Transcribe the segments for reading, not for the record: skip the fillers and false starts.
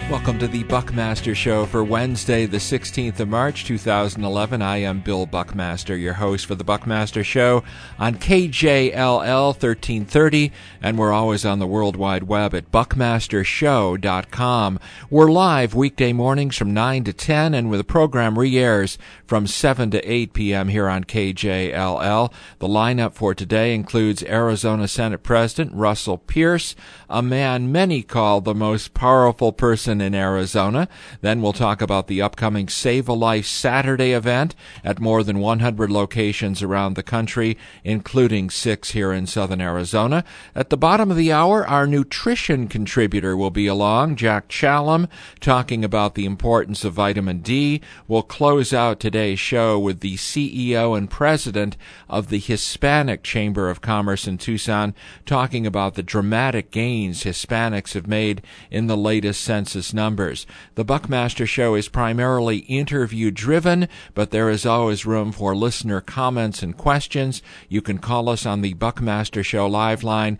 Welcome to the Buckmaster Show for Wednesday, the 16th of March, 2011. I am Bill Buckmaster, your host for the Buckmaster Show on KJLL 1330, and we're always on the World Wide Web at buckmastershow.com. We're live weekday mornings from 9 to 10, and the program re-airs from 7 to 8 p.m. here on KJLL. The lineup for today includes Arizona Senate President Russell Pearce, a man many call the most powerful person in Arizona. Then we'll talk about the upcoming Save a Life Saturday event at more than 100 locations around the country, including 6 here in southern Arizona. At the bottom of the hour, our nutrition contributor will be along, Jack Challam, talking about the importance of vitamin D. We'll close out today's show with the CEO and president of the Hispanic Chamber of Commerce in Tucson, talking about the dramatic gains Hispanics have made in the latest census numbers. The Buckmaster Show is primarily interview-driven, but there is always room for listener comments and questions. You can call us on the Buckmaster Show live line,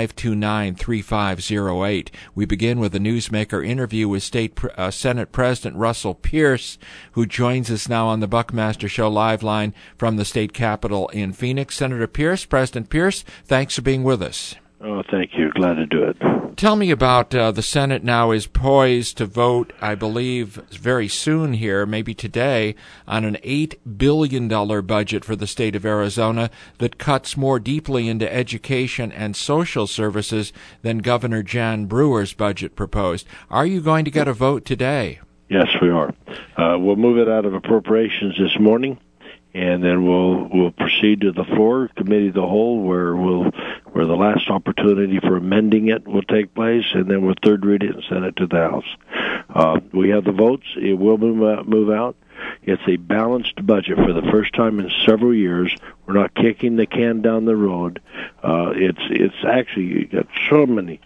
529-3508. We begin with a newsmaker interview with Senate President Russell Pearce, who joins us now on the Buckmaster Show live line from the state capitol in Phoenix. Senator Pearce, President Pearce, thanks for being with us. Oh, thank you. Glad to do it. Tell me about the Senate now is poised to vote, I believe, very soon here, maybe today, on an $8 billion budget for the state of Arizona that cuts more deeply into education and social services than Governor Jan Brewer's budget proposed. Are you going to get a vote today? Yes, we are. We'll move it out of appropriations this morning, and then we'll proceed to the floor, committee of the whole, where the last opportunity for amending it will take place, and then we'll third read it and send it to the House. We have the votes. It will move out. It's a balanced budget for the first time in several years. We're not kicking the can down the road. It's actually got so many.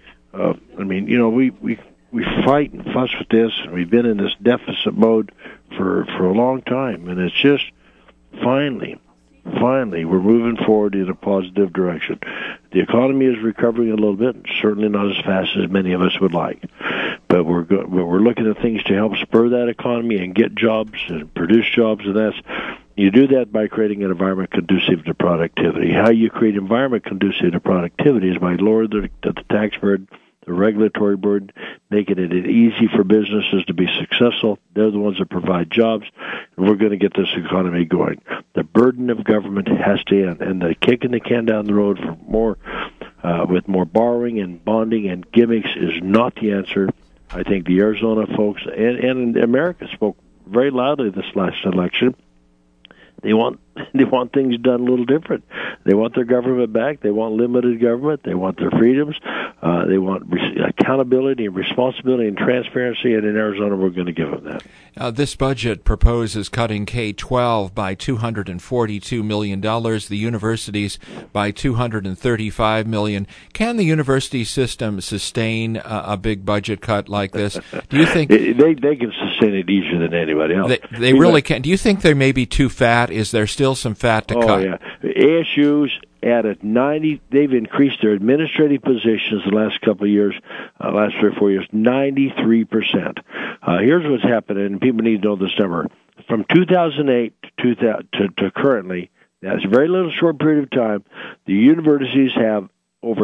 We fight and fuss with this, and we've been in this deficit mode for a long time, and it's just finally, we're moving forward in a positive direction. The economy is recovering a little bit, certainly not as fast as many of us would like. But we're looking at things to help spur that economy and get jobs and produce jobs, and you do that by creating an environment conducive to productivity. How you create an environment conducive to productivity is by lowering the tax burden, the regulatory burden, making it easy for businesses to be successful. They're the ones that provide jobs, and we're going to get this economy going. The burden of government has to end, and the kicking the can down the road for more, with more borrowing and bonding and gimmicks is not the answer. I think the Arizona folks and America spoke very loudly this last election. They want things done a little different. They want their government back. They want limited government. They want their freedoms. They want accountability and responsibility and transparency, and in Arizona we're going to give them that. This budget proposes cutting K-12 by $242 million, the universities by $235 million. Can the university system sustain a big budget cut like this? Do you think they can sustain it easier than anybody else? They really can. Do you think they may be too fat? Is there still some fat to cut? Oh, yeah. ASU's added 90. They've increased their administrative positions the last couple of years, last 3 or 4 years, 93%. Here's what's happening, and people need to know this number. From 2008 to currently, that's a very little short period of time, the universities have over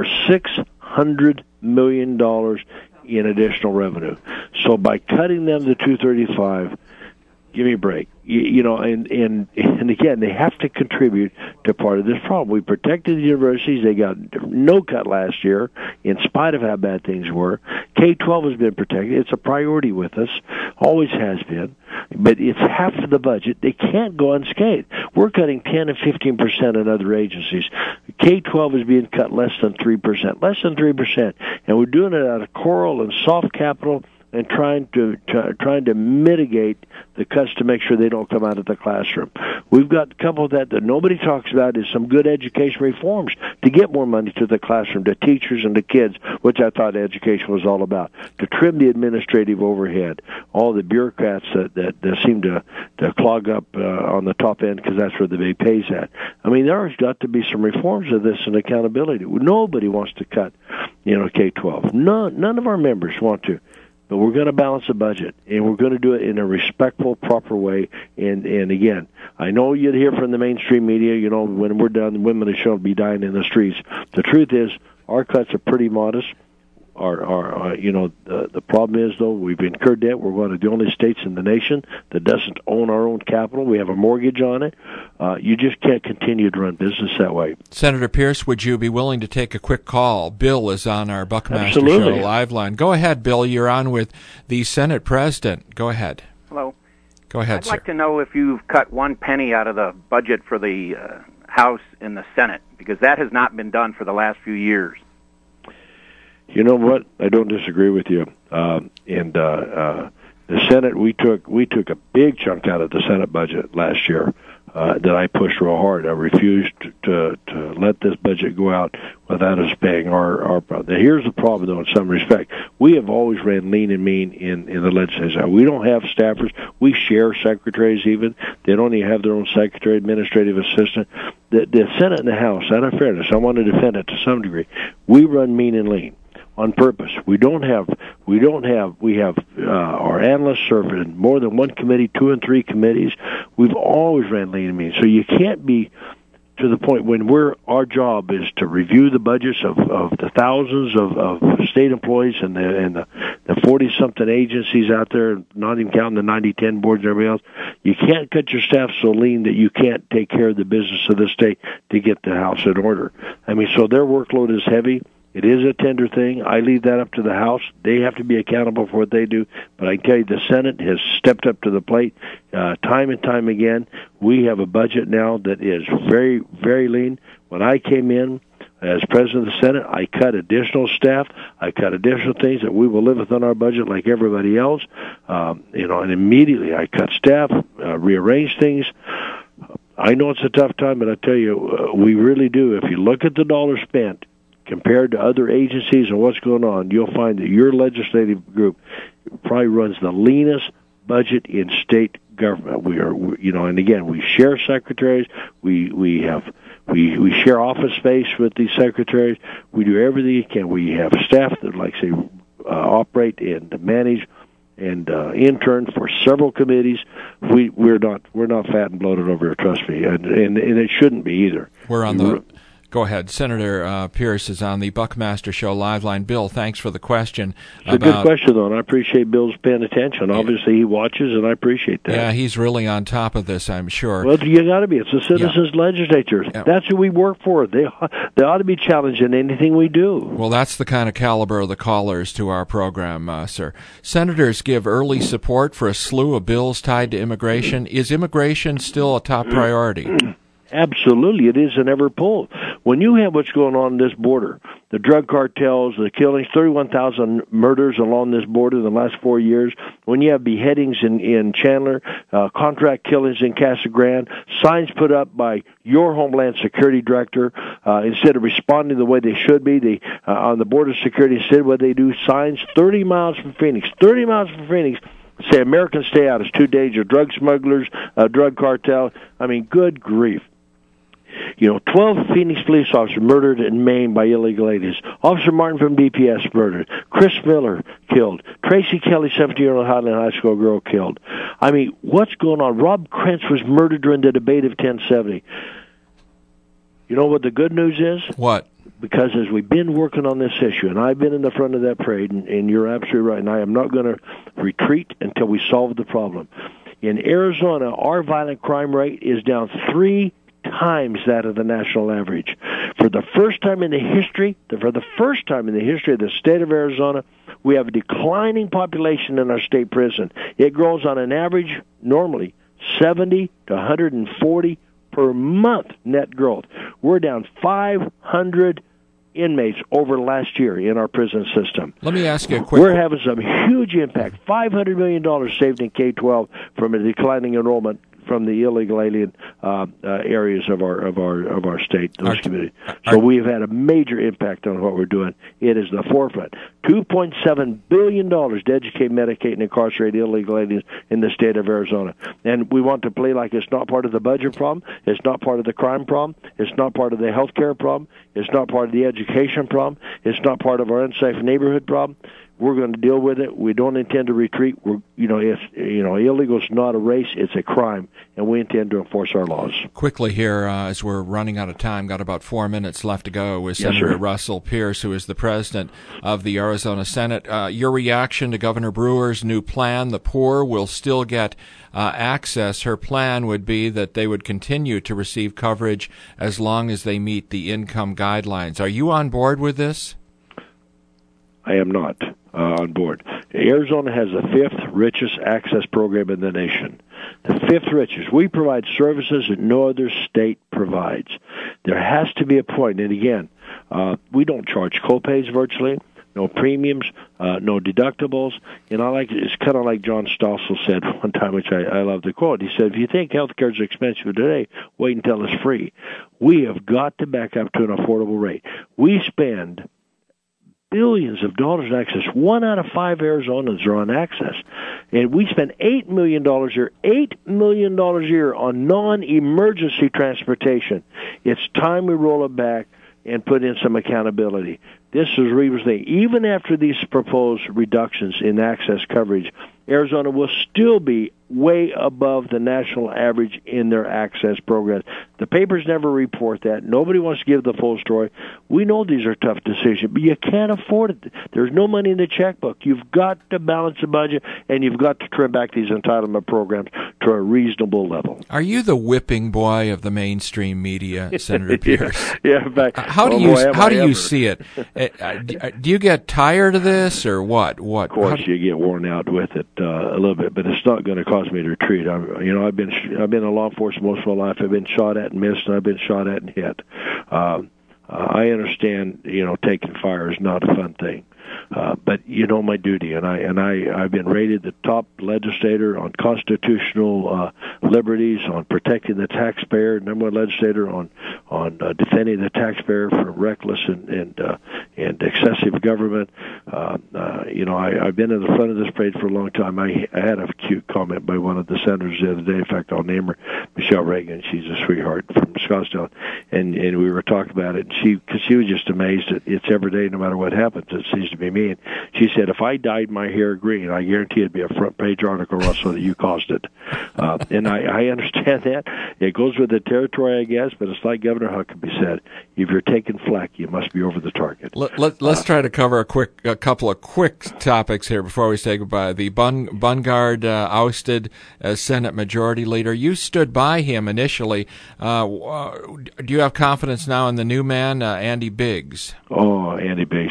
$600 million in additional revenue. So by cutting them to 235, give me a break. And again, they have to contribute to part of this problem. We protected the universities. They got no cut last year, in spite of how bad things were. K-12 has been protected. It's a priority with us, always has been. But it's half of the budget. They can't go unscathed. We're cutting 10 and 15% in other agencies. K-12 is being cut less than 3%, and we're doing it out of coral and soft capital, and trying to mitigate the cuts to make sure they don't come out of the classroom. We've got a couple of that nobody talks about is some good education reforms to get more money to the classroom, to teachers and to kids, which I thought education was all about, to trim the administrative overhead, all the bureaucrats that seem to clog up on the top end because that's where the big pay's at. I mean, there's got to be some reforms of this and accountability. Nobody wants to cut, K-12. None of our members want to. but we're going to balance the budget, and we're going to do it in a respectful, proper way. And again, I know you'd hear from the mainstream media, when we're done, women shall be dying in the streets. The truth is, our cuts are pretty modest. The problem is, though, we've incurred debt. We're one of the only states in the nation that doesn't own our own capital. We have a mortgage on it. You just can't continue to run business that way. Senator Pierce, would you be willing to take a quick call? Bill is on our Buckmaster Absolutely. Show live line. Go ahead, Bill. You're on with the Senate President. Go ahead. Hello. Go ahead, sir. I'd like to know if you've cut 1 penny out of the budget for the House and the Senate, because that has not been done for the last few years. You know what? I don't disagree with you. The Senate, we took a big chunk out of the Senate budget last year that I pushed real hard. I refused to let this budget go out without us paying our problem. Here's the problem, though, in some respect. We have always ran lean and mean in the legislature. We don't have staffers. We share secretaries even. They don't even have their own secretary, administrative assistant. The Senate and the House, out of fairness, I want to defend it to some degree. We run mean and lean on purpose. We have our analysts serve in more than one committee, 2 and 3 committees. We've always ran lean and mean. So you can't be to the point when our job is to review the budgets of the thousands of state employees and the 40-something agencies out there, not even counting the 90-10 boards and everything else. You can't cut your staff so lean that you can't take care of the business of the state to get the House in order. So their workload is heavy. It is a tender thing. I leave that up to the House. They have to be accountable for what they do. But I can tell you the Senate has stepped up to the plate time and time again. We have a budget now that is very, very lean. When I came in as president of the Senate, I cut additional staff. I cut additional things that we will live within our budget like everybody else. And immediately I cut staff, rearranged things. I know it's a tough time, but I tell you, we really do. If you look at the dollars spent, compared to other agencies and what's going on, you'll find that your legislative group probably runs the leanest budget in state government. And again, we share secretaries. We share office space with these secretaries. We do everything we can. We have staff that, operate and manage and intern for several committees. We're not fat and bloated over here. Trust me, and it shouldn't be either. We're on the. Go ahead. Senator Pierce is on the Buckmaster Show live line. Bill, thanks for the question. It's a good question, though, and I appreciate Bill's paying attention. Obviously, he watches, and I appreciate that. Yeah, he's really on top of this, I'm sure. Well, you got to be. It's the citizens' legislature. Yeah. That's who we work for. They ought to be challenged in anything we do. Well, that's the kind of caliber of the callers to our program, sir. Senators give early support for a slew of bills tied to immigration. Is immigration still a top priority? Absolutely, it is an ever pull. When you have what's going on this border, the drug cartels, the killings, 31,000 murders along this border in the last 4 years, when you have beheadings in Chandler, contract killings in Casa Grande, signs put up by your Homeland Security Director, instead of responding the way they should be, on the border security, instead what they do, signs 30 miles from Phoenix, say Americans stay out. It's too dangerous. Drug smugglers, drug cartel. Good grief. 12 Phoenix police officers murdered and maimed by illegal aliens. Officer Martin from DPS murdered. Chris Miller killed. Tracy Kelly, 17-year-old Highland High School girl, killed. What's going on? Rob Krentz was murdered during the debate of 1070. You know what the good news is? What? Because as we've been working on this issue, and I've been in the front of that parade, and you're absolutely right, and I am not going to retreat until we solve the problem. In Arizona, our violent crime rate is down 3 times that of the national average. For the first time in the history of the state of Arizona, we have a declining population in our state prison. It grows on an average, normally, 70 to 140 per month net growth. We're down 500 inmates over last year in our prison system. Let me ask you a quick... We're having some huge impact. $500 million saved in K-12 from a declining enrollment from the illegal alien areas of our state, those communities. So we've had a major impact on what we're doing. It is the forefront. $2.7 billion to educate, medicate, and incarcerate illegal aliens in the state of Arizona. And we want to play like it's not part of the budget problem. It's not part of the crime problem. It's not part of the health care problem. It's not part of the education problem. It's not part of our unsafe neighborhood problem. We're going to deal with it. We don't intend to retreat. Illegal is not a race; it's a crime, and we intend to enforce our laws. Quickly here, as we're running out of time, got about 4 minutes left to go, with Senator Russell Pierce, who is the president of the Arizona Senate. Your reaction to Governor Brewer's new plan: the poor will still get access. Her plan would be that they would continue to receive coverage as long as they meet the income guidelines. Are you on board with this? I am not on board. Arizona has the 5th richest access program in the nation. The 5th richest. We provide services that no other state provides. There has to be a point, and again, we don't charge copays virtually, no premiums, no deductibles. And it's kind of like John Stossel said one time, which I love the quote. He said, if you think health care is expensive today, wait until it's free. We have got to back up to an affordable rate. We spend billions of dollars in access. 1 out of 5 Arizonans are on access. And we spend $8 million a year, $8 million a year on non-emergency transportation. It's time we roll it back and put in some accountability. This is Reva's thing. Even after these proposed reductions in access coverage, Arizona will still be way above the national average in their access programs. The papers never report that. Nobody wants to give the full story. We know these are tough decisions, but you can't afford it. There's no money in the checkbook. You've got to balance the budget, and you've got to trim back these entitlement programs to a reasonable level. Are you the whipping boy of the mainstream media, Senator Pierce? Yeah, in fact, how do you see it? Do you get tired of this, or what? Of course, you get worn out with it a little bit, but it's not going to cause me to retreat. I've been in law enforcement most of my life. I've been shot at and missed, and I've been shot at and hit. I understand, taking fire is not a fun thing. But my duty, and I've been rated the top legislator on constitutional liberties, on protecting the taxpayer, number one legislator on defending the taxpayer from reckless and excessive government. I've been in the front of this parade for a long time. I had a cute comment by one of the senators the other day. In fact, I'll name her Michelle Reagan. She's a sweetheart from Scottsdale, and we were talking about it. And because she was just amazed that it's every day, no matter what happens, it seems to be me. And she said, if I dyed my hair green, I guarantee it'd be a front page article, Russell, that you caused it. And I understand that. It goes with the territory, I guess, but it's like Governor Huckabee said, if you're taking flack, you must be over the target. Let's try to cover a couple of quick topics here before we say goodbye. The Bungard ousted as Senate Majority Leader. You stood by him initially. Do you have confidence now in the new man, Andy Biggs? Oh, Andy Biggs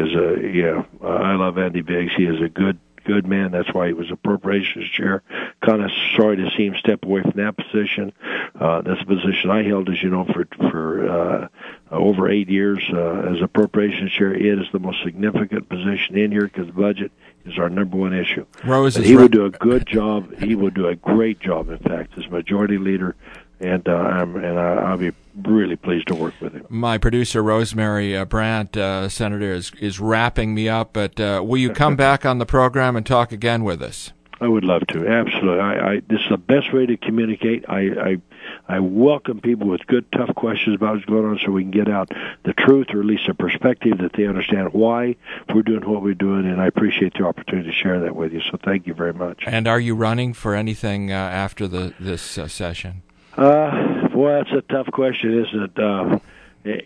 I love Andy Biggs. He is a good man. That's why he was appropriations chair. Kind of sorry to see him step away from that position. That's a position I held, as you know, for over 8 years as appropriations chair. It is the most significant position in here because the budget is our number one issue. He would do a good job. He would do a great job, in fact, as majority leader. And I'll be really pleased to work with him. My producer, Rosemary Brandt, Senator, is wrapping me up, but will you come back on the program and talk again with us? I would love to, absolutely. This is the best way to communicate. I welcome people with good, tough questions about what's going on so we can get out the truth, or at least a perspective that they understand why we're doing what we're doing, and I appreciate the opportunity to share that with you, so thank you very much. And are you running for anything after this session? Well, that's a tough question, isn't it?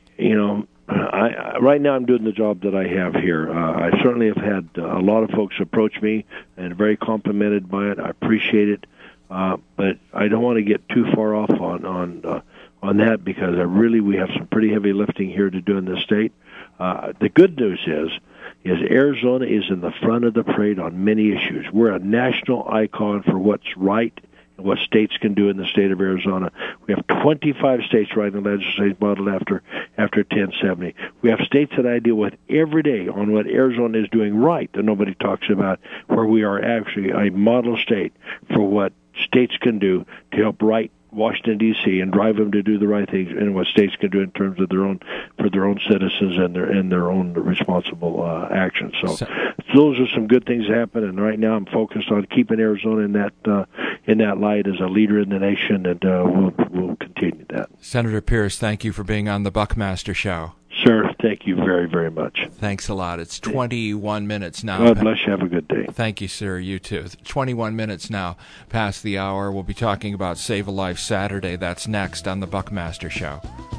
Right now I'm doing the job that I have here. I certainly have had a lot of folks approach me and very complimented by it. I appreciate it, but I don't want to get too far off on that because we have some pretty heavy lifting here to do in this state. The good news is Arizona is in the front of the parade on many issues. We're a national icon for what's right and what states can do in the state of Arizona. We have 25 states writing the legislative model after 1070. We have states that I deal with every day on what Arizona is doing right that nobody talks about, where we are actually a model state for what states can do to help right Washington, D.C. and drive them to do the right things, and what states can do in terms of their own citizens and their own responsible actions. So those are some good things that happen, and right now I'm focused on keeping Arizona in that light as a leader in the nation, and we'll continue that. Senator Pierce, thank you for being on the Buckmaster Show. Sir, thank you very, very much. Thanks a lot. It's 21 minutes now. God bless you. Have a good day. Thank you, sir. You too. 21 minutes now past the hour. We'll be talking about Save a Life Saturday. That's next on the Buckmaster Show.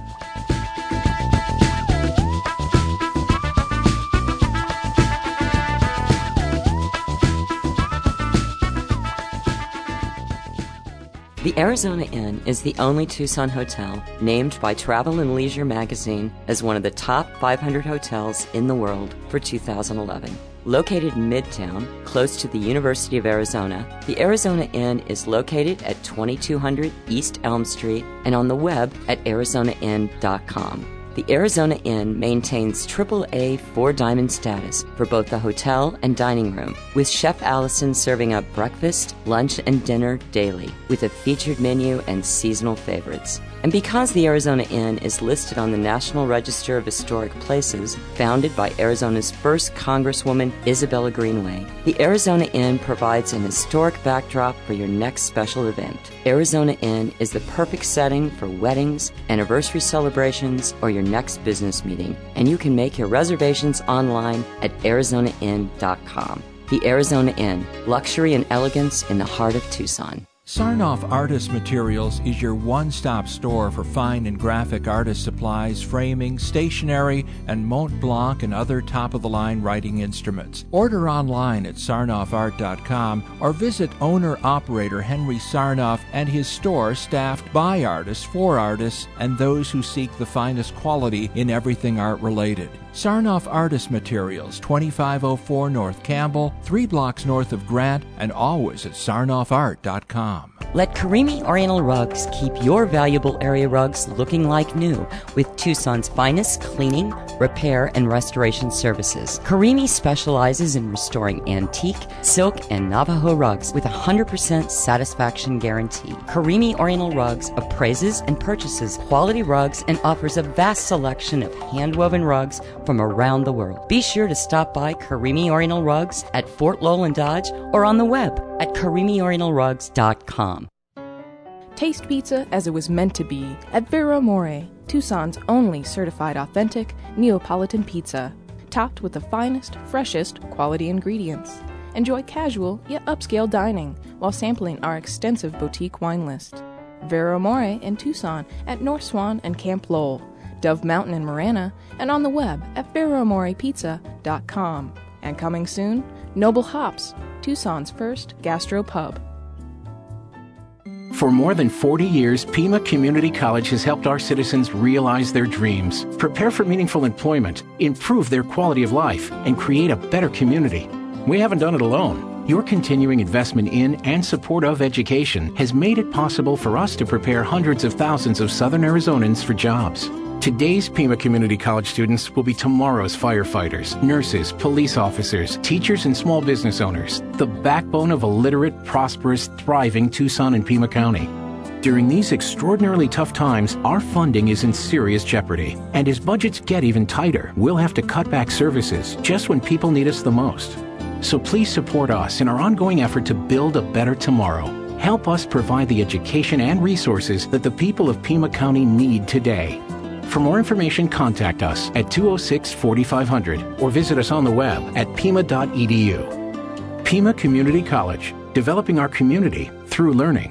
The Arizona Inn is the only Tucson hotel named by Travel + Leisure magazine as one of the top 500 hotels in the world for 2011. Located in Midtown, close to the University of Arizona, the Arizona Inn is located at 2200 East Elm Street and on the web at arizonainn.com. The Arizona Inn maintains AAA 4-diamond status for both the hotel and dining room, with Chef Allison serving up breakfast, lunch, and dinner daily, with a featured menu and seasonal favorites. And because the Arizona Inn is listed on the National Register of Historic Places, founded by Arizona's first Congresswoman Isabella Greenway, the Arizona Inn provides an historic backdrop for your next special event. Arizona Inn is the perfect setting for weddings, anniversary celebrations, or your next business meeting, and you can make your reservations online at arizonainn.com. The Arizona Inn, luxury and elegance in the heart of Tucson. Sarnoff Artist Materials is your one-stop store for fine and graphic artist supplies, framing, stationery, and Mont Blanc and other top-of-the-line writing instruments. Order online at sarnoffart.com or visit owner-operator Henry Sarnoff and his store staffed by artists, for artists, and those who seek the finest quality in everything art-related. Sarnoff Artist Materials, 2504 North Campbell, 3 blocks north of Grant, and always at sarnoffart.com. Let Karimi Oriental Rugs keep your valuable area rugs looking like new with Tucson's finest cleaning, repair, and restoration services. Karimi specializes in restoring antique, silk, and Navajo rugs with a 100% satisfaction guarantee. Karimi Oriental Rugs appraises and purchases quality rugs and offers a vast selection of hand-woven rugs from around the world. Be sure to stop by Karimi Oriental Rugs at Fort Lowell and Dodge or on the web at KarimiOrientalRugs.com. Taste pizza as it was meant to be at Vero More, Tucson's only certified authentic Neapolitan pizza, topped with the finest, freshest quality ingredients. Enjoy casual yet upscale dining while sampling our extensive boutique wine list. Vero More in Tucson at North Swan and Camp Lowell, Dove Mountain in Marana, and on the web at VeroMorePizza.com. And coming soon, Noble Hops, Tucson's first gastro pub. For more than 40 years, Pima Community College has helped our citizens realize their dreams, prepare for meaningful employment, improve their quality of life, and create a better community. We haven't done it alone. Your continuing investment in and support of education has made it possible for us to prepare hundreds of thousands of Southern Arizonans for jobs. Today's Pima Community College students will be tomorrow's firefighters, nurses, police officers, teachers, and small business owners, the backbone of a literate, prosperous, thriving Tucson and Pima County. During these extraordinarily tough times, our funding is in serious jeopardy. And as budgets get even tighter, we'll have to cut back services just when people need us the most. So please support us in our ongoing effort to build a better tomorrow. Help us provide the education and resources that the people of Pima County need today. For more information, contact us at 206-4500 or visit us on the web at pima.edu. Pima Community College, developing our community through learning.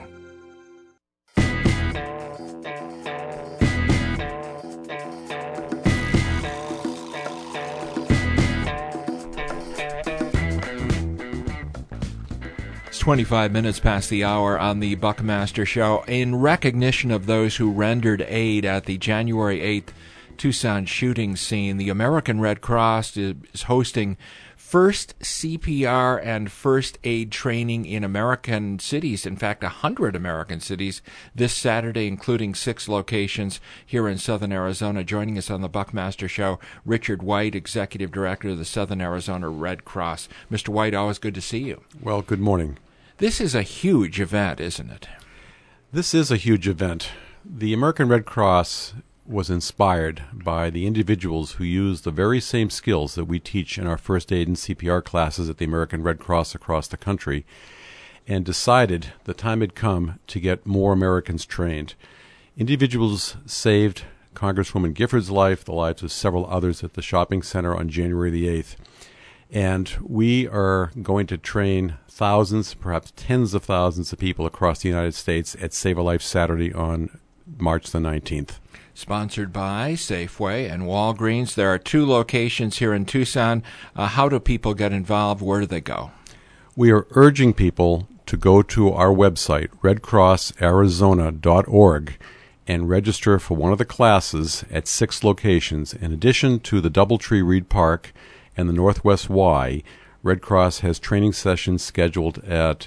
It's 25 minutes past the hour on the Buckmaster Show. In recognition of those who rendered aid at the January 8th Tucson shooting scene, the American Red Cross is hosting first CPR and first aid training in American cities, in fact 100 American cities, this Saturday, including 6 locations here in Southern Arizona. Joining us on the Buckmaster Show, Richard White, Executive Director of the Southern Arizona Red Cross. Mr. White, always good to see you. Well, good morning. This is a huge event, isn't it? This is a huge event. The American Red Cross was inspired by the individuals who use the very same skills that we teach in our first aid and CPR classes at the American Red Cross across the country, and decided the time had come to get more Americans trained. Individuals saved Congresswoman Gifford's life, the lives of several others at the shopping center on January the 8th. And we are going to train thousands, perhaps tens of thousands of people across the United States at Save a Life Saturday on March the 19th. Sponsored by Safeway and Walgreens. There are 2 locations here in Tucson. How do people get involved? Where do they go? We are urging people to go to our website, redcrossarizona.org, and register for one of the classes at 6 locations. In addition to the Doubletree Reed Park and the Northwest Y, Red Cross has training sessions scheduled at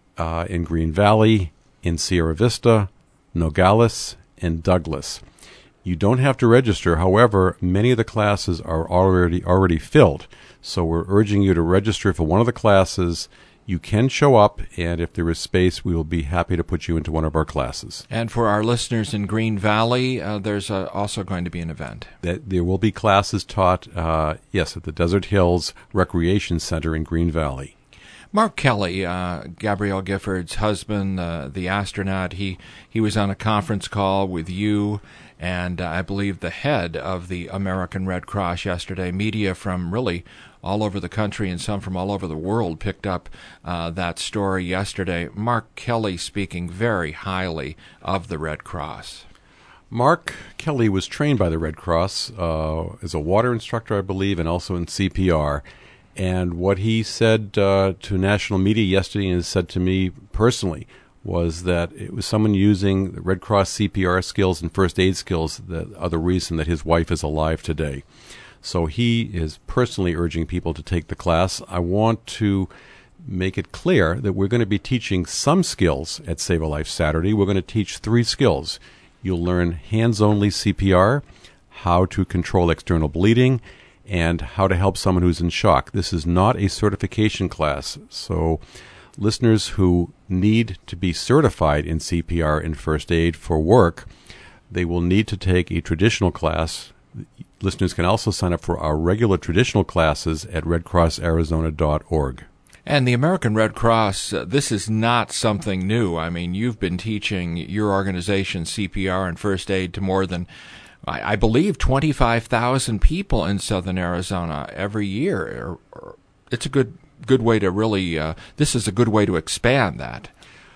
in Green Valley, in Sierra Vista, Nogales, and Douglas. You don't have to register. However, many of the classes are already filled. So we're urging you to register for one of the classes. You can show up, and if there is space, we will be happy to put you into one of our classes. And for our listeners in Green Valley, there's also going to be an event. There will be classes taught, yes, at the Desert Hills Recreation Center in Green Valley. Mark Kelly, Gabrielle Gifford's husband, the astronaut, he was on a conference call with you and I believe the head of the American Red Cross yesterday. Media from really all over the country and some from all over the world picked up that story yesterday. Mark Kelly speaking very highly of the Red Cross. Mark Kelly was trained by the Red Cross as a water instructor, I believe, and also in CPR. And what he said to national media yesterday and has said to me personally was that it was someone using the Red Cross CPR skills and first aid skills that are the reason that his wife is alive today. So he is personally urging people to take the class. I want to make it clear that we're going to be teaching some skills at Save a Life Saturday. We're going to teach 3 skills. You'll learn hands-only CPR, how to control external bleeding, and how to help someone who's in shock. This is not a certification class, so listeners who need to be certified in CPR and first aid for work, they will need to take a traditional class. Listeners can also sign up for our regular traditional classes at redcrossarizona.org. And the American Red Cross, this is not something new. I mean, you've been teaching your organization CPR and first aid to more than, I believe, 25,000 people in southern Arizona every year. It's a good way to really, this is a good way to expand that.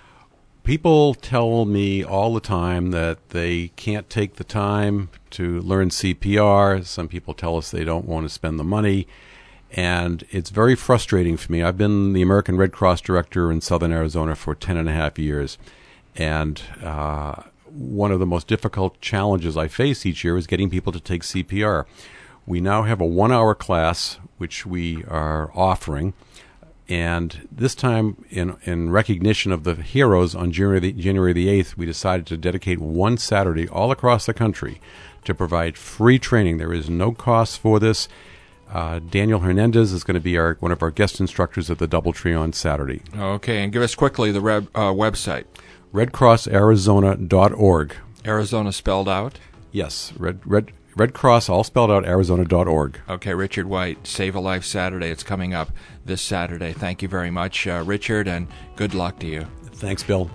People tell me all the time that they can't take the time to learn CPR. Some people tell us they don't want to spend the money. And it's very frustrating for me. I've been the American Red Cross director in southern Arizona for 10.5 years. And one of the most difficult challenges I face each year is getting people to take CPR. We now have a 1-hour class, which we are offering. And this time, in recognition of the heroes on January the 8th, we decided to dedicate one Saturday all across the country to provide free training. There is no cost for this. Daniel Hernandez is going to be one of our guest instructors at the Doubletree on Saturday. Okay, and give us quickly the website. redcrossarizona.org. Arizona spelled out? Yes, Red Cross, all spelled out, Arizona.org. Okay, Richard White, Save a Life Saturday. It's coming up this Saturday. Thank you very much, Richard, and good luck to you. Thanks, Bill.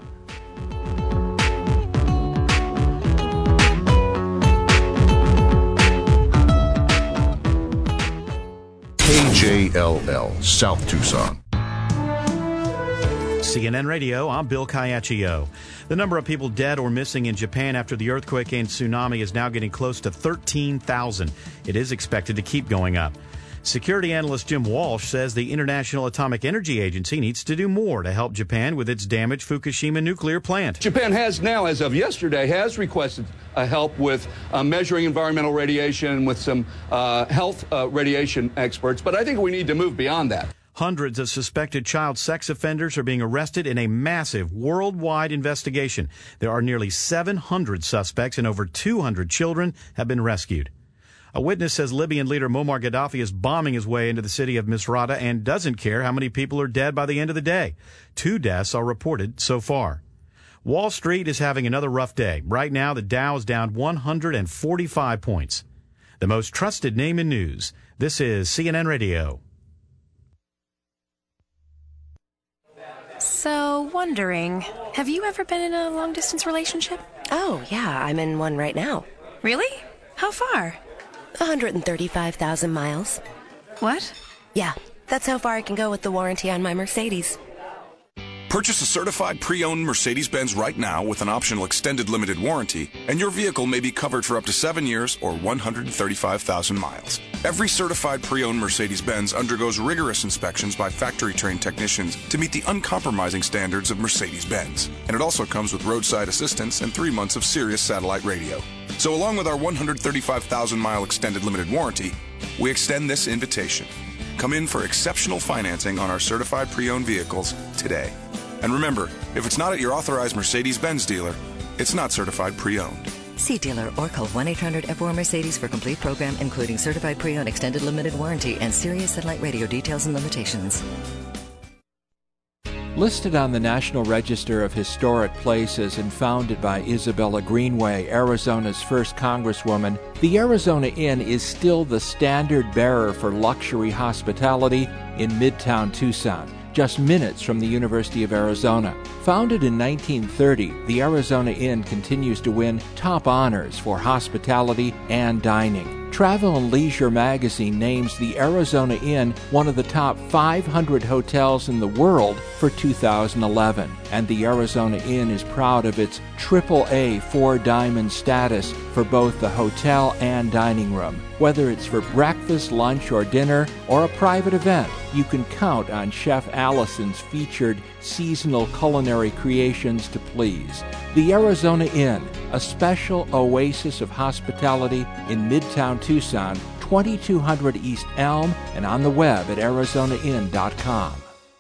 KJLL, South Tucson. CNN Radio, I'm Bill Caiaccio. The number of people dead or missing in Japan after the earthquake and tsunami is now getting close to 13,000. It is expected to keep going up. Security analyst Jim Walsh says the International Atomic Energy Agency needs to do more to help Japan with its damaged Fukushima nuclear plant. Japan has now, as of yesterday, has requested help with measuring environmental radiation with some health radiation experts, but I think we need to move beyond that. Hundreds of suspected child sex offenders are being arrested in a massive worldwide investigation. There are nearly 700 suspects and over 200 children have been rescued. A witness says Libyan leader Muammar Gaddafi is bombing his way into the city of Misrata and doesn't care how many people are dead by the end of the day. 2 deaths are reported so far. Wall Street is having another rough day. Right now, the Dow is down 145 points. The most trusted name in news. This is CNN Radio. So, wondering, have you ever been in a long-distance relationship? Oh, yeah, I'm in one right now. Really? How far? 135,000 miles. What? Yeah, that's how far I can go with the warranty on my Mercedes. Purchase a certified pre-owned Mercedes-Benz right now with an optional extended limited warranty, and your vehicle may be covered for up to 7 years or 135,000 miles. Every certified pre-owned Mercedes-Benz undergoes rigorous inspections by factory-trained technicians to meet the uncompromising standards of Mercedes-Benz. And it also comes with roadside assistance and 3 months of Sirius satellite radio. So along with our 135,000-mile extended limited warranty, we extend this invitation. Come in for exceptional financing on our certified pre-owned vehicles today. And remember, if it's not at your authorized Mercedes-Benz dealer, it's not certified pre-owned. See dealer or call 1-800-F4-Mercedes for complete program, including certified pre-owned extended limited warranty and Sirius satellite radio details and limitations. Listed on the National Register of Historic Places and founded by Isabella Greenway, Arizona's first Congresswoman, the Arizona Inn is still the standard bearer for luxury hospitality in Midtown Tucson, just minutes from the University of Arizona. Founded in 1930, the Arizona Inn continues to win top honors for hospitality and dining. Travel and Leisure magazine names the Arizona Inn one of the top 500 hotels in the world for 2011. And the Arizona Inn is proud of its AAA 4-diamond status for both the hotel and dining room. Whether it's for breakfast, lunch, or dinner, or a private event, you can count on Chef Allison's featured seasonal culinary creations to please. The Arizona Inn, a special oasis of hospitality in Midtown Tucson, 2200 East Elm, and on the web at arizonainn.com.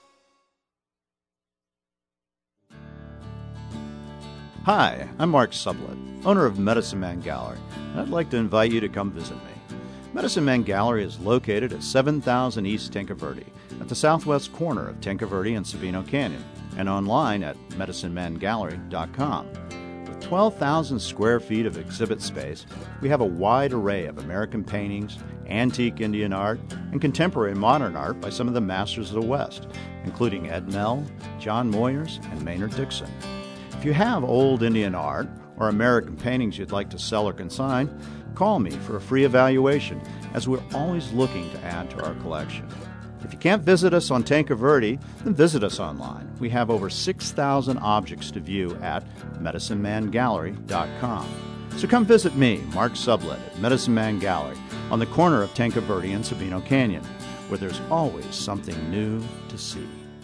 Hi, I'm Mark Sublett, owner of Medicine Man Gallery, and I'd like to invite you to come visit me. Medicine Man Gallery is located at 7000 East Tinca Verde, at the southwest corner of Tinca Verde and Sabino Canyon, and online at medicinemangallery.com. With 12,000 square feet of exhibit space, we have a wide array of American paintings, antique Indian art, and contemporary modern art by some of the masters of the West, including Ed Mell, John Moyers, and Maynard Dixon. If you have old Indian art or American paintings you'd like to sell or consign, call me for a free evaluation, as we're always looking to add to our collection. If you can't visit us on Tinca Verde, then visit us online. We have over 6,000 objects to view at medicinemangallery.com. So come visit me, Mark Sublett, at Medicine Man Gallery on the corner of Tinca Verde and Sabino Canyon, where there's always something new to see.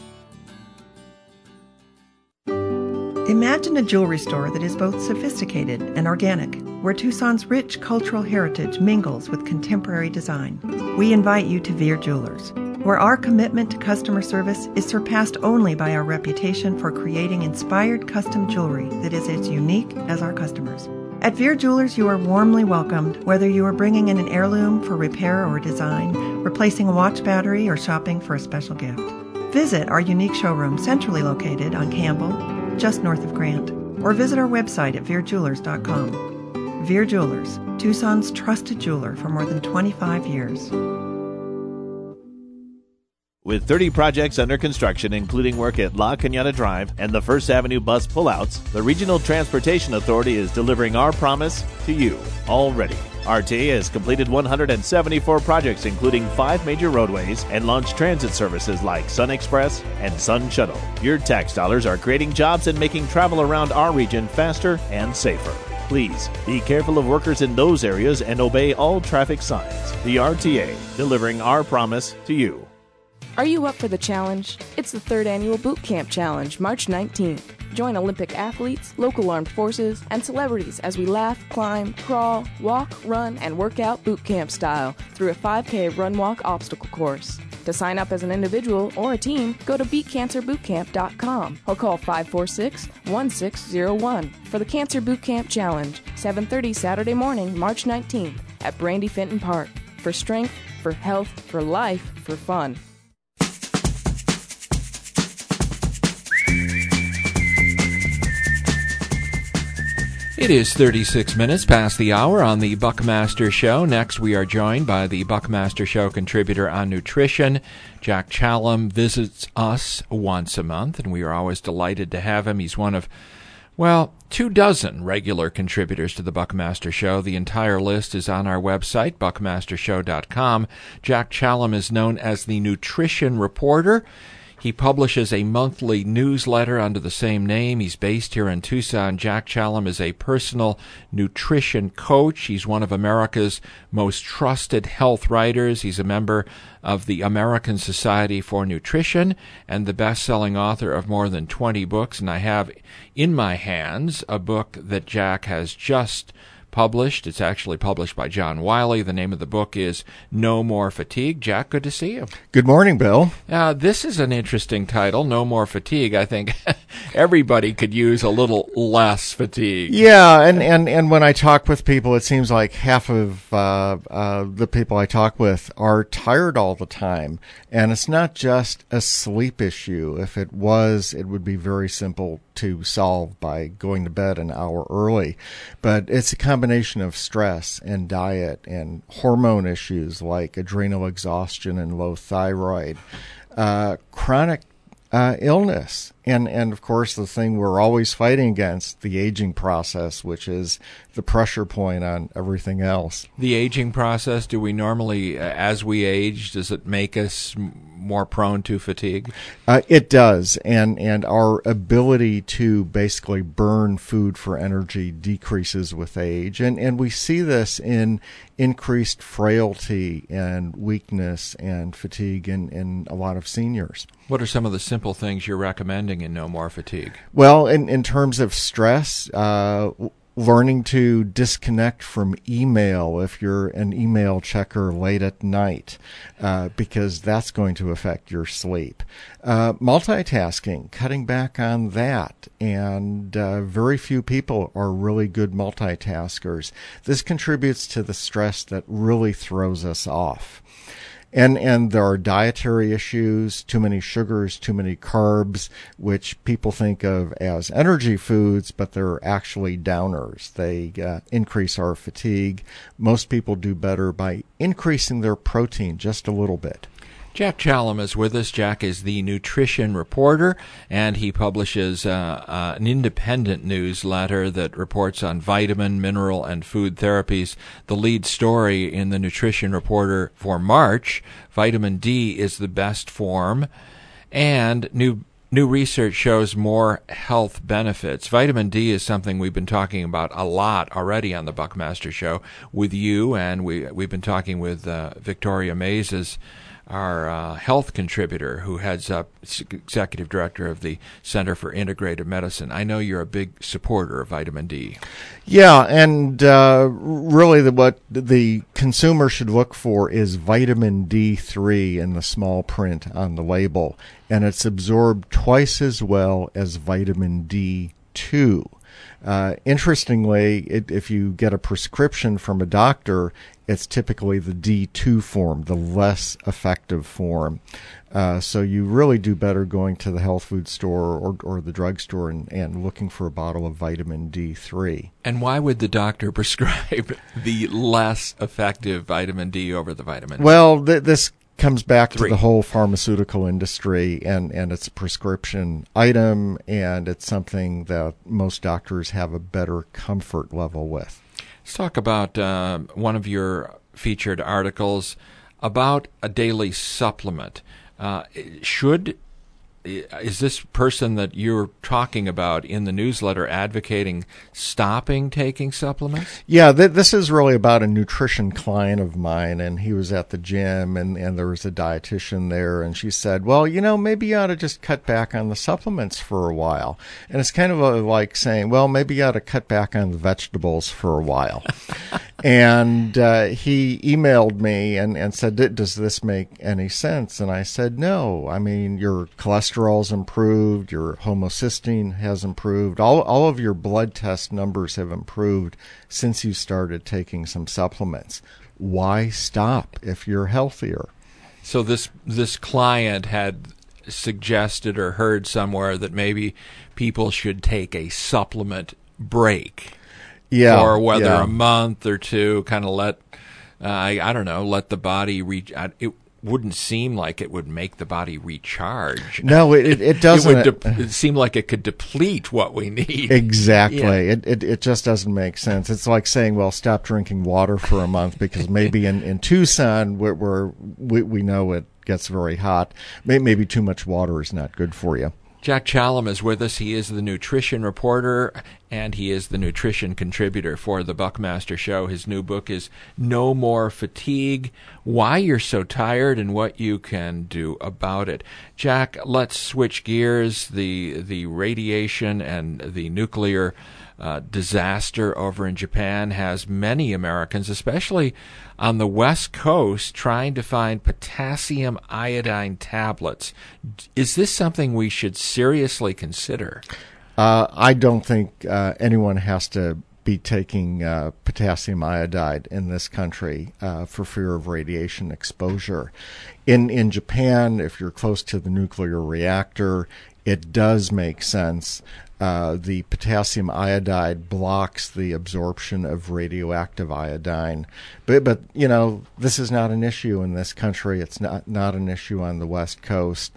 Imagine a jewelry store that is both sophisticated and organic, where Tucson's rich cultural heritage mingles with contemporary design. We invite you to Veer Jewelers, where our commitment to customer service is surpassed only by our reputation for creating inspired custom jewelry that is as unique as our customers. At Veer Jewelers, you are warmly welcomed, whether you are bringing in an heirloom for repair or design, replacing a watch battery, or shopping for a special gift. Visit our unique showroom centrally located on Campbell, just north of Grant, or visit our website at veerjewelers.com. Veer Jewelers, Tucson's trusted jeweler for more than 25 years. With 30 projects under construction, including work at La Cañada Drive and the First Avenue bus pullouts, the Regional Transportation Authority is delivering our promise to you already. RTA has completed 174 projects, including 5 major roadways, and launched transit services like Sun Express and Sun Shuttle. Your tax dollars are creating jobs and making travel around our region faster and safer. Please be careful of workers in those areas and obey all traffic signs. The RTA, delivering our promise to you. Are you up for the challenge? It's the 3rd Annual Boot Camp Challenge, March 19th. Join Olympic athletes, local armed forces, and celebrities as we laugh, climb, crawl, walk, run, and work out boot camp style through a 5K run-walk obstacle course. To sign up as an individual or a team, go to beatcancerbootcamp.com or call 546-1601 for the Cancer Boot Camp Challenge, 7:30 Saturday morning, March 19th at Brandy Fenton Park. For strength, for health, for life, for fun. It is 36 minutes past the hour on the Buckmaster Show. Next, we are joined by the Buckmaster Show contributor on nutrition. Jack Challam visits us once a month, and we are always delighted to have him. He's one of Well, 24 regular contributors to the Buckmaster Show. The entire list is on our website, buckmastershow.com. Jack Challam is known as the Nutrition Reporter. He publishes a monthly newsletter under the same name. He's based here in Tucson. Jack Challam is a personal nutrition coach. He's one of America's most trusted health writers. He's a member of the American Society for Nutrition and the best-selling author of more than 20 books. And I have in my hands a book that Jack has just published. It's actually published by John Wiley. The name of the book is No More Fatigue. Jack, good to see you. Good morning, Bill. This is an interesting title, No More Fatigue. I think everybody could use a little less fatigue. Yeah, and when I talk with people, it seems like half of the people I talk with are tired all the time. And it's not just a sleep issue. If it was, it would be very simple to solve by going to bed an hour early. But it's a combination of stress and diet and hormone issues like adrenal exhaustion and low thyroid, chronic illness, and of course the thing we're always fighting against, the aging process, which is the pressure point on everything else. The aging process, do we normally, as we age, does it make us more prone to fatigue? It does, and our ability to basically burn food for energy decreases with age, and we see this in increased frailty and weakness and fatigue in a lot of seniors. What are some of the simple things you're recommending in No More Fatigue? Well, in terms of stress, learning to disconnect from email if you're an email checker late at night, because that's going to affect your sleep. Multitasking, cutting back on that, and very few people are really good multitaskers. This contributes to the stress that really throws us off. And there are dietary issues, too many sugars, too many carbs, which people think of as energy foods, but they're actually downers. They increase our fatigue. Most people do better by increasing their protein just a little bit. Jack Challam is with us. Jack is the Nutrition Reporter, and he publishes an independent newsletter that reports on vitamin, mineral, and food therapies. The lead story in the Nutrition Reporter for March, vitamin D is the best form, and new research shows more health benefits. Vitamin D is something we've been talking about a lot already on the Buckmaster Show with you, and we've been talking with Victoria Mazes, our health contributor who heads up, executive director of the Center for Integrative Medicine. I know you're a big supporter of vitamin D. Yeah, and really what the consumer should look for is vitamin D3 in the small print on the label, and it's absorbed twice as well as vitamin D2. Interestingly, if you get a prescription from a doctor, it's typically the D2 form, the less effective form. So you really do better going to the health food store or the drugstore and looking for a bottle of vitamin D3. And why would the doctor prescribe the less effective vitamin D over the vitamin D? Well, this comes back to the whole pharmaceutical industry, and it's a prescription item, and it's something that most doctors have a better comfort level with. Let's talk about one of your featured articles about a daily supplement. Is this person that you're talking about in the newsletter advocating stopping taking supplements? Yeah, this is really about a nutrition client of mine, and he was at the gym, and there was a dietitian there, and she said, well, maybe you ought to just cut back on the supplements for a while. And it's kind of like saying, well, maybe you ought to cut back on the vegetables for a while. And he emailed me and said, does this make any sense? And I said, no. I mean, your cholesterol's improved, your homocysteine has improved, all of your blood test numbers have improved since you started taking some supplements. Why stop if you're healthier? So this client had suggested or heard somewhere that maybe people should take a supplement break. Yeah, or whether a month or two, kind of let, let the body reach. wouldn't seem like it would make the body recharge. No, it doesn't. It seem like it could deplete what we need. Exactly. Yeah. It just doesn't make sense. It's like saying, well, stop drinking water for a month because maybe in Tucson, where we know it gets very hot, maybe too much water is not good for you. Jack Challam is with us. He is the nutrition reporter, and he is the nutrition contributor for the Buckmaster Show. His new book is No More Fatigue, Why You're So Tired and What You Can Do About It. Jack, let's switch gears. The radiation and the nuclear disaster over in Japan has many Americans, especially on the West Coast, trying to find potassium iodine tablets. Is this something we should seriously consider? I don't think anyone has to be taking potassium iodide in this country for fear of radiation exposure. In Japan, if you're close to the nuclear reactor, it does make sense. The potassium iodide blocks the absorption of radioactive iodine. But you know, this is not an issue in this country. It's not an issue on the West Coast.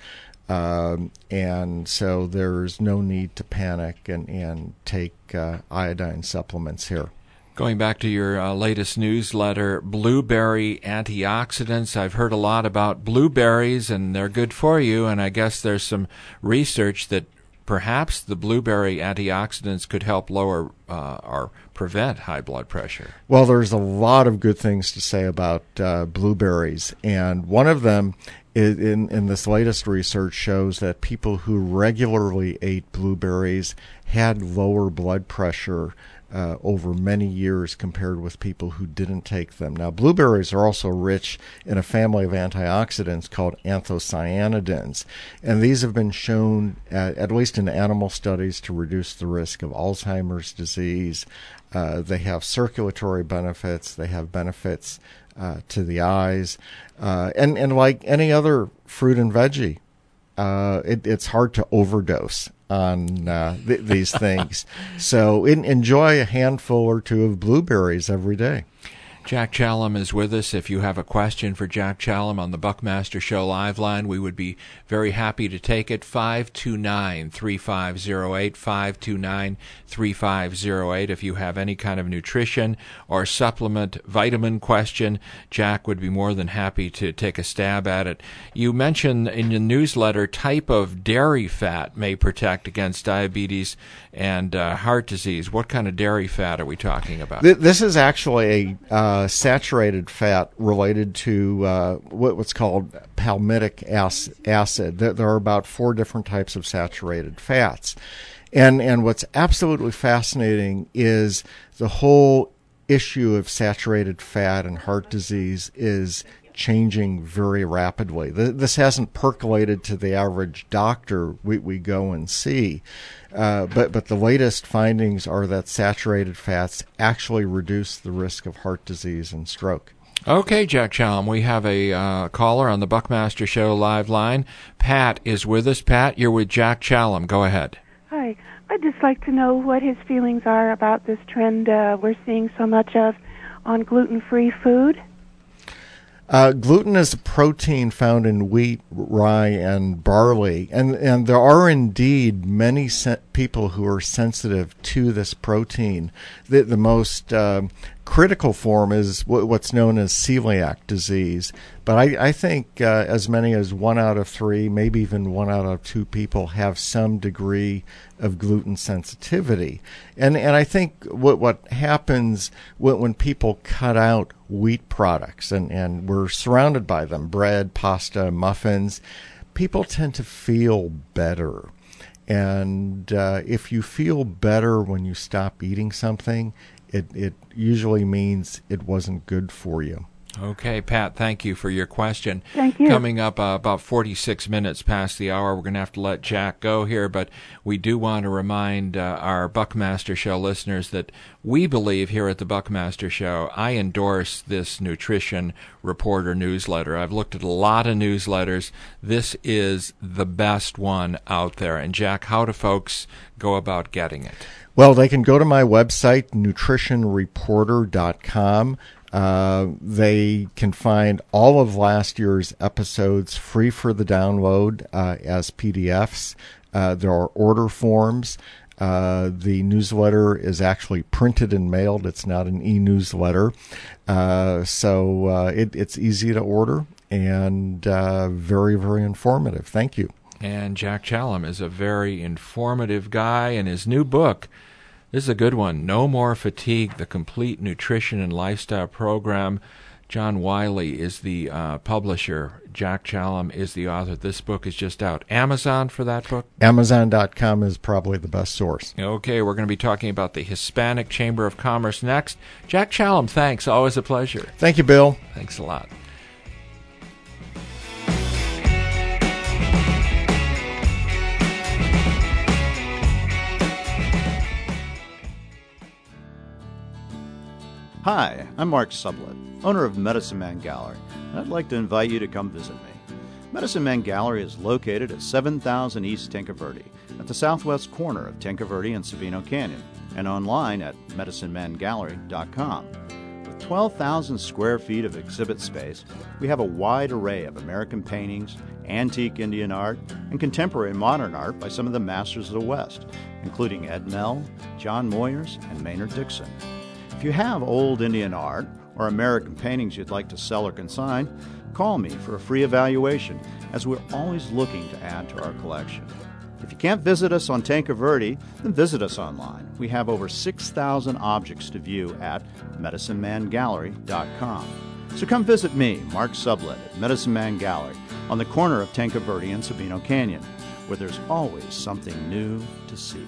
And so there's no need to panic and take iodine supplements here. Going back to your latest newsletter, blueberry antioxidants. I've heard a lot about blueberries, and they're good for you, and I guess there's some research that perhaps the blueberry antioxidants could help lower or prevent high blood pressure. Well, there's a lot of good things to say about blueberries, and one of them in this latest research shows that people who regularly ate blueberries had lower blood pressure over many years compared with people who didn't take them. Now, blueberries are also rich in a family of antioxidants called anthocyanidins, and these have been shown, at least in animal studies, to reduce the risk of Alzheimer's disease. They have circulatory benefits. They have benefits to the eyes. And like any other fruit and veggie, it's hard to overdose on these things. So enjoy a handful or two of blueberries every day. Jack Challam is with us. If you have a question for Jack Challam on the Buckmaster Show live line, we would be very happy to take it. 529-3508, 529-3508. If you have any kind of nutrition or supplement vitamin question, Jack would be more than happy to take a stab at it. You mentioned in your newsletter type of dairy fat may protect against diabetes and heart disease. What kind of dairy fat are we talking about? This is actually a saturated fat related to what's called palmitic acid. There are about 4 different types of saturated fats. And what's absolutely fascinating is the whole issue of saturated fat and heart disease is changing very rapidly. This hasn't percolated to the average doctor we go and see. But the latest findings are that saturated fats actually reduce the risk of heart disease and stroke. Okay, Jack Challam, we have a caller on the Buckmaster Show live line. Pat is with us. Pat, you're with Jack Challam. Go ahead. Hi. I'd just like to know what his feelings are about this trend we're seeing so much of on gluten-free food. Gluten is a protein found in wheat, rye, and barley, and there are indeed many people who are sensitive to this protein. The most critical form is what's known as celiac disease, but I think as many as 1 out of 3, maybe even 1 out of 2 people have some degree of gluten sensitivity. And I think what happens when people cut out wheat products, and we're surrounded by them, bread, pasta, muffins, people tend to feel better. And if you feel better when you stop eating something, it usually means it wasn't good for you. Okay, Pat, thank you for your question. Thank you. Coming up about 46 minutes past the hour, we're going to have to let Jack go here, but we do want to remind our Buckmaster Show listeners that we believe here at the Buckmaster Show, I endorse this Nutrition Reporter newsletter. I've looked at a lot of newsletters. This is the best one out there. And Jack, how do folks go about getting it? Well, they can go to my website, nutritionreporter.com. They can find all of last year's episodes free for the download as PDFs. There are order forms. The newsletter is actually printed and mailed. It's not an e-newsletter. So it's easy to order and very, very informative. Thank you. And Jack Challam is a very informative guy, and his new book, this is a good one, No More Fatigue, The Complete Nutrition and Lifestyle Program. John Wiley is the publisher. Jack Challam is the author. This book is just out. Amazon for that book? Amazon.com is probably the best source. Okay, we're going to be talking about the Hispanic Chamber of Commerce next. Jack Challam, thanks. Always a pleasure. Thank you, Bill. Thanks a lot. Hi, I'm Mark Sublett, owner of Medicine Man Gallery, and I'd like to invite you to come visit me. Medicine Man Gallery is located at 7000 East Tinca Verde, at the southwest corner of Tinca Verde and Sabino Canyon, and online at medicinemangallery.com. With 12,000 square feet of exhibit space, we have a wide array of American paintings, antique Indian art, and contemporary modern art by some of the masters of the West, including Ed Mell, John Moyers, and Maynard Dixon. If you have old Indian art or American paintings you'd like to sell or consign, call me for a free evaluation, as we're always looking to add to our collection. If you can't visit us on Tinca Verde, then visit us online. We have over 6,000 objects to view at medicinemangallery.com. So come visit me, Mark Sublett, at Medicine Man Gallery on the corner of Tinca Verde and Sabino Canyon, where there's always something new to see.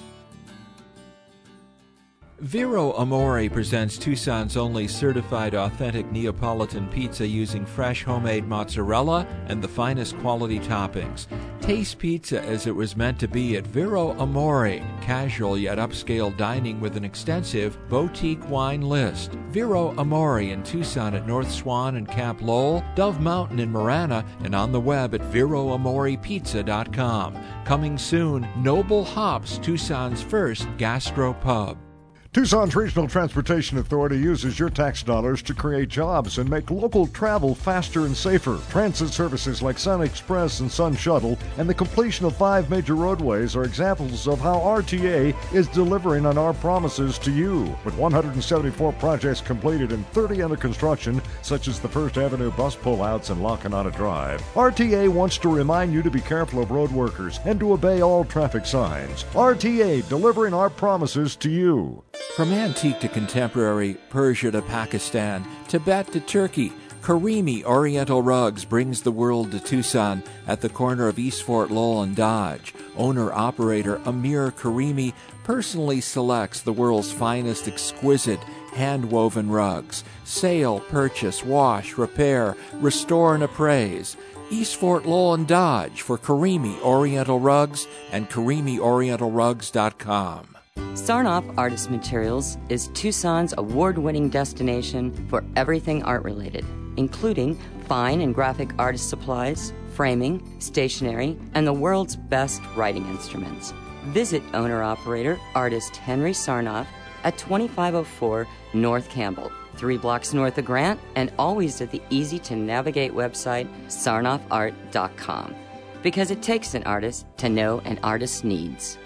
Vero Amore presents Tucson's only certified authentic Neapolitan pizza using fresh homemade mozzarella and the finest quality toppings. Taste pizza as it was meant to be at Vero Amore, casual yet upscale dining with an extensive boutique wine list. Vero Amore in Tucson at North Swan and Camp Lowell, Dove Mountain in Marana, and on the web at VeroAmorePizza.com. Coming soon, Noble Hops, Tucson's first gastro pub. Tucson's Regional Transportation Authority uses your tax dollars to create jobs and make local travel faster and safer. Transit services like Sun Express and Sun Shuttle and the completion of 5 major roadways are examples of how RTA is delivering on our promises to you. With 174 projects completed and 30 under construction, such as the First Avenue bus pullouts and La Canada Drive, RTA wants to remind you to be careful of road workers and to obey all traffic signs. RTA, delivering our promises to you. From antique to contemporary, Persia to Pakistan, Tibet to Turkey, Karimi Oriental Rugs brings the world to Tucson at the corner of East Fort Lowell and Dodge. Owner-operator Amir Karimi personally selects the world's finest exquisite hand-woven rugs. Sale, purchase, wash, repair, restore, and appraise. East Fort Lowell and Dodge for Karimi Oriental Rugs and KarimiOrientalRugs.com. Sarnoff Artist Materials is Tucson's award-winning destination for everything art-related, including fine and graphic artist supplies, framing, stationery, and the world's best writing instruments. Visit owner-operator artist Henry Sarnoff at 2504 North Campbell, 3 blocks north of Grant, and always at the easy-to-navigate website sarnoffart.com, because it takes an artist to know an artist's needs.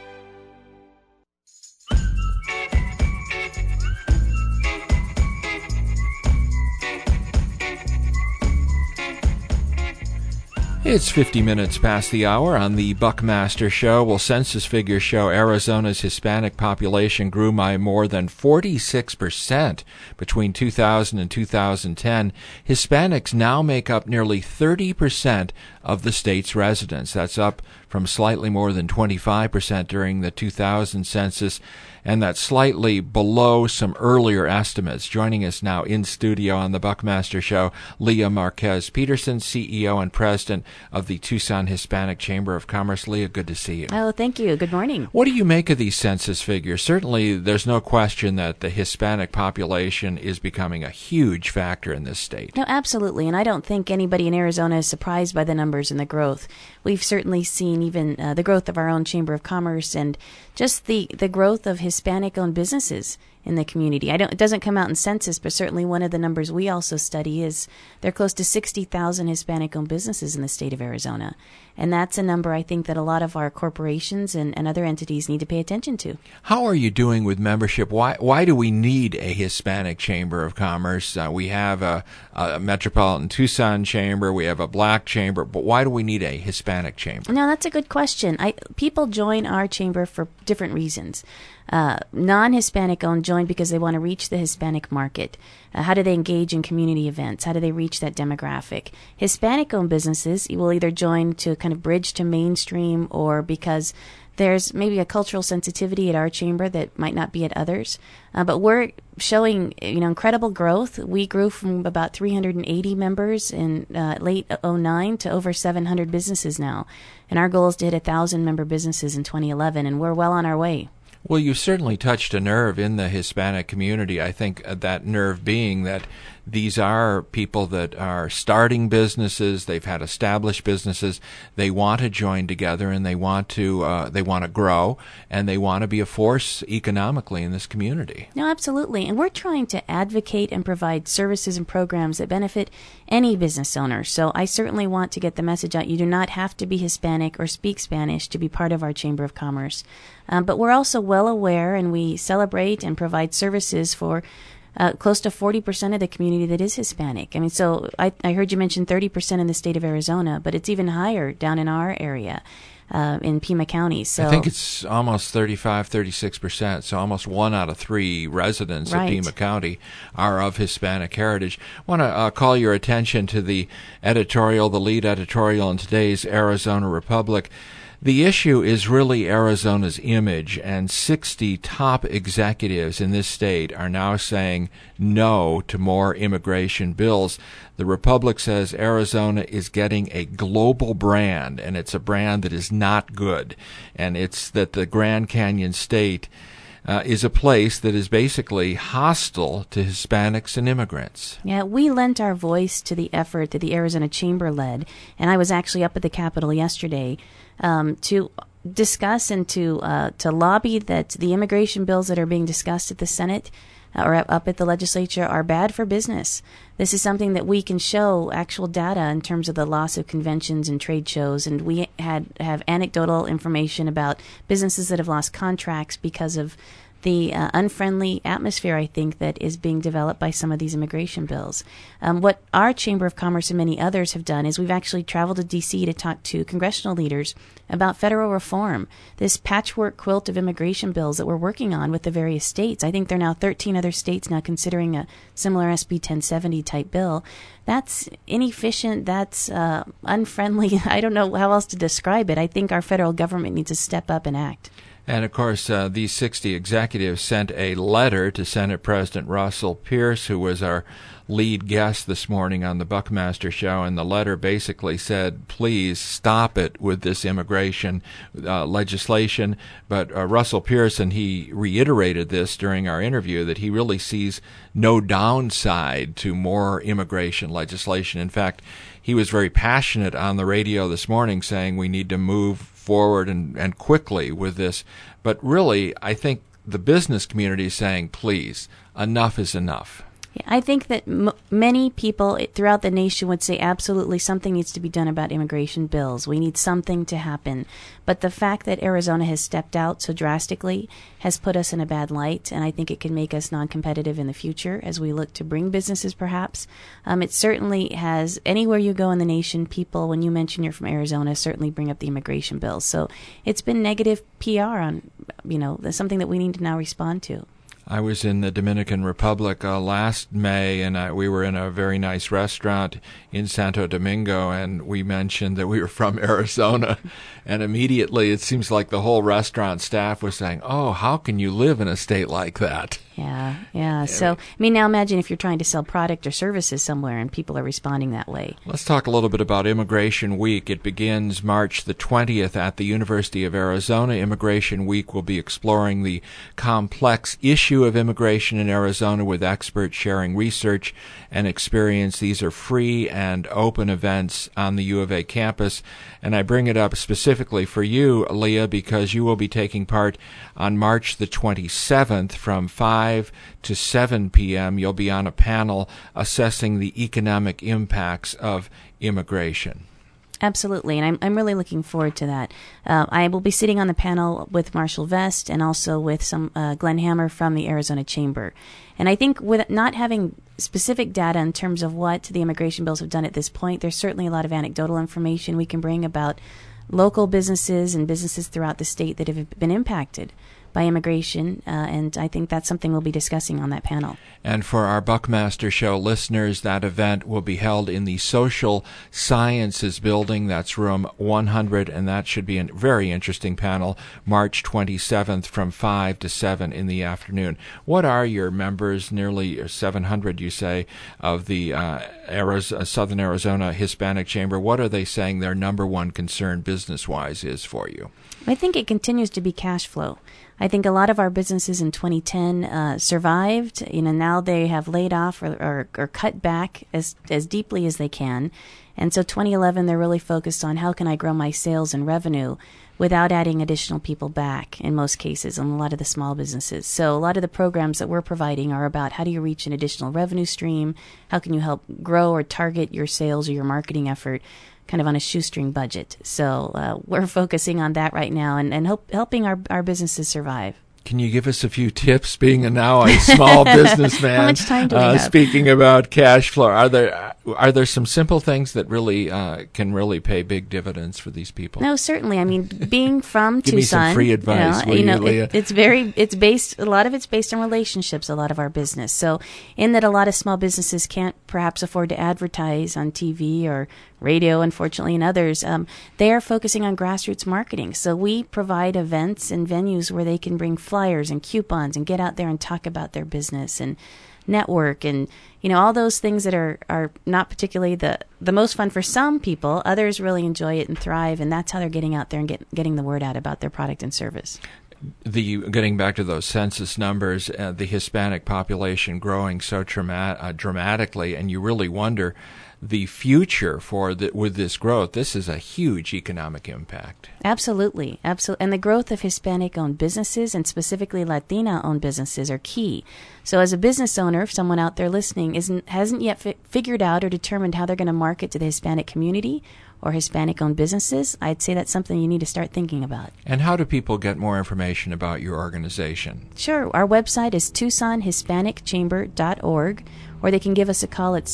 It's 50 minutes past the hour on the Buckmaster Show. Well, census figures show Arizona's Hispanic population grew by more than 46% between 2000 and 2010. Hispanics now make up nearly 30% of the state's residents. That's up from slightly more than 25% during the 2000 census, and that's slightly below some earlier estimates. Joining us now in studio on the Buckmaster Show, Leah Marquez Peterson, CEO and President of the Tucson Hispanic Chamber of Commerce. Leah, good to see you. Oh, thank you. Good morning. What do you make of these census figures? Certainly, there's no question that the Hispanic population is becoming a huge factor in this state. No, absolutely, and I don't think anybody in Arizona is surprised by the numbers and the growth. We've certainly seen even the growth of our own Chamber of Commerce and just the growth of Hispanic-owned businesses in the community. It doesn't come out in census, but certainly one of the numbers we also study is there are close to 60,000 Hispanic-owned businesses in the state of Arizona. And that's a number I think that a lot of our corporations and other entities need to pay attention to. How are you doing with membership? Why do we need a Hispanic Chamber of Commerce? We have a Metropolitan Tucson Chamber, we have a Black Chamber, but why do we need a Hispanic Chamber? No, that's a good question. People join our chamber for different reasons. Non-Hispanic owned join because they want to reach the Hispanic market. How do they engage in community events? How do they reach that demographic? Hispanic owned businesses will either join to kind of bridge to mainstream or because there's maybe a cultural sensitivity at our chamber that might not be at others. But we're showing incredible growth. We grew from about 380 members in late 2009 to over 700 businesses now. And our goal is to hit 1,000 member businesses in 2011, and we're well on our way. Well, you certainly touched a nerve in the Hispanic community. I think that nerve being that these are people that are starting businesses. They've had established businesses. They want to join together, and they want to grow, and they want to be a force economically in this community. No, absolutely. And we're trying to advocate and provide services and programs that benefit any business owner. So I certainly want to get the message out. You do not have to be Hispanic or speak Spanish to be part of our Chamber of Commerce. But we're also well aware, and we celebrate and provide services for close to 40% of the community that is Hispanic. I mean, so I heard you mention 30% in the state of Arizona, but it's even higher down in our area. In Pima County. So I think it's almost 36%, so almost 1 out of 3 residents of Pima County are of Hispanic heritage. I want to call your attention to the lead editorial in today's Arizona Republic. The issue is really Arizona's image, and 60 top executives in this state are now saying no to more immigration bills. The Republic says Arizona is getting a global brand, and it's a brand that is not good. And it's that the Grand Canyon State is a place that is basically hostile to Hispanics and immigrants. Yeah, we lent our voice to the effort that the Arizona Chamber led, and I was actually up at the Capitol yesterday to discuss and to lobby that the immigration bills that are being discussed at the Senate or up at the legislature are bad for business. This is something that we can show actual data in terms of the loss of conventions and trade shows, and we have anecdotal information about businesses that have lost contracts because of the unfriendly atmosphere, I think, that is being developed by some of these immigration bills. What our Chamber of Commerce and many others have done is we've actually traveled to D.C. to talk to congressional leaders about federal reform, this patchwork quilt of immigration bills that we're working on with the various states. I think there are now 13 other states now considering a similar SB 1070 type bill. That's inefficient. That's unfriendly. I don't know how else to describe it. I think our federal government needs to step up and act. And, of course, these 60 executives sent a letter to Senate President Russell Pierce, who was our lead guest this morning on the Buckmaster Show, and the letter basically said, please stop it with this immigration legislation. But Russell Pierce, and he reiterated this during our interview, that he really sees no downside to more immigration legislation. In fact, he was very passionate on the radio this morning saying we need to move forward and quickly with this. But really, I think the business community is saying, please, enough is enough. Yeah, I think that many people throughout the nation would say absolutely something needs to be done about immigration bills. We need something to happen. But the fact that Arizona has stepped out so drastically has put us in a bad light, and I think it can make us non-competitive in the future as we look to bring businesses perhaps. It certainly has, anywhere you go in the nation, people, when you mention you're from Arizona, certainly bring up the immigration bills. So it's been negative PR on, something that we need to now respond to. I was in the Dominican Republic last May, and we were in a very nice restaurant in Santo Domingo, and we mentioned that we were from Arizona. And immediately it seems like the whole restaurant staff was saying, oh, how can you live in a state like that? Yeah. So, now imagine if you're trying to sell product or services somewhere and people are responding that way. Let's talk a little bit about Immigration Week. It begins March the 20th at the University of Arizona. Immigration Week will be exploring the complex issue of immigration in Arizona with experts sharing research and experience. These are free and open events on the U of A campus. And I bring it up specifically for you, Leah, because you will be taking part on March the 27th from 5 5 to 7 p.m., you'll be on a panel assessing the economic impacts of immigration. Absolutely, and I'm really looking forward to that. I will be sitting on the panel with Marshall Vest and also with some Glenn Hammer from the Arizona Chamber. And I think with not having specific data in terms of what the immigration bills have done at this point, there's certainly a lot of anecdotal information we can bring about local businesses and businesses throughout the state that have been impacted by immigration, and I think that's something we'll be discussing on that panel. And for our Buckmaster Show listeners, that event will be held in the Social Sciences Building. That's room 100, and that should be a very interesting panel, March 27th from 5 to 7 in the afternoon. What are your members, nearly 700, you say, of the Southern Arizona Hispanic Chamber? What are they saying their number one concern business-wise is for you? I think it continues to be cash flow. I think a lot of our businesses in 2010 survived. Now they have laid off or cut back as deeply as they can. And so 2011, they're really focused on how can I grow my sales and revenue without adding additional people back in most cases on a lot of the small businesses. So a lot of the programs that we're providing are about how do you reach an additional revenue stream? How can you help grow or target your sales or your marketing effort kind of on a shoestring budget. So we're focusing on that right now and helping our businesses survive. Can you give us a few tips, being now a small businessman? How much time do we have? Speaking about cash flow, are there some simple things that really can really pay big dividends for these people? No, certainly. I mean, being from Give Tucson, me some free advice, Leah? It's based. A lot of it's based on relationships. A lot of our business. So, in that, a lot of small businesses can't perhaps afford to advertise on TV or radio, unfortunately, and others. They are focusing on grassroots marketing. So we provide events and venues where they can bring flyers and coupons and get out there and talk about their business and network and all those things that are not particularly the most fun for some people. Others really enjoy it and thrive, and that's how they're getting out there and getting the word out about their product and service. Getting back to those census numbers, the Hispanic population growing so dramatically, and you really wonder the future with this growth. This is a huge economic impact. Absolutely. And the growth of Hispanic-owned businesses and specifically Latina-owned businesses are key. So as a business owner, if someone out there listening hasn't yet figured out or determined how they're going to market to the Hispanic community or Hispanic-owned businesses, I'd say that's something you need to start thinking about. And how do people get more information about your organization? Sure. Our website is TucsonHispanicChamber.org, or they can give us a call at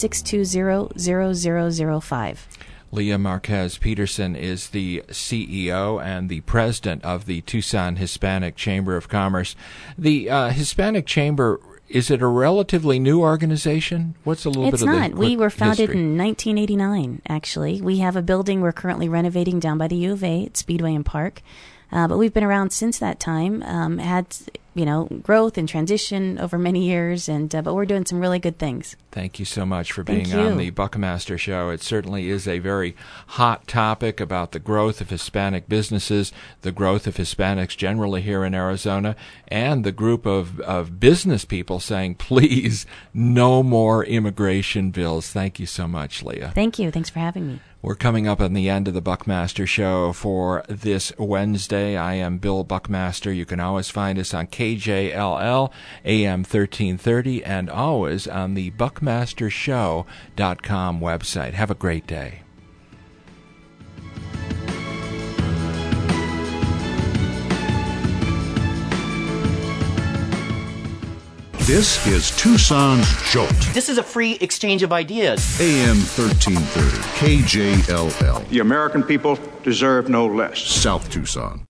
620-0005. Leah Marquez Peterson is the CEO and the president of the Tucson Hispanic Chamber of Commerce. The Hispanic Chamber, is it a relatively new organization? What's a little bit of the It's not. We were founded history? in 1989, actually. We have a building we're currently renovating down by the U of A at Speedway and Park. But we've been around since that time, had growth and transition over many years, but we're doing some really good things. Thank you so much for being on the Buckmaster Show. It certainly is a very hot topic about the growth of Hispanic businesses, the growth of Hispanics generally here in Arizona, and the group of business people saying, please, no more immigration bills. Thank you so much, Leah. Thank you. Thanks for having me. We're coming up on the end of the Buckmaster Show for this Wednesday. I am Bill Buckmaster. You can always find us on KJLL, AM 1330, and always on the BuckmasterShow.com website. Have a great day. This is Tucson's Jolt. This is a free exchange of ideas. AM 1330, KJLL. The American people deserve no less. South Tucson.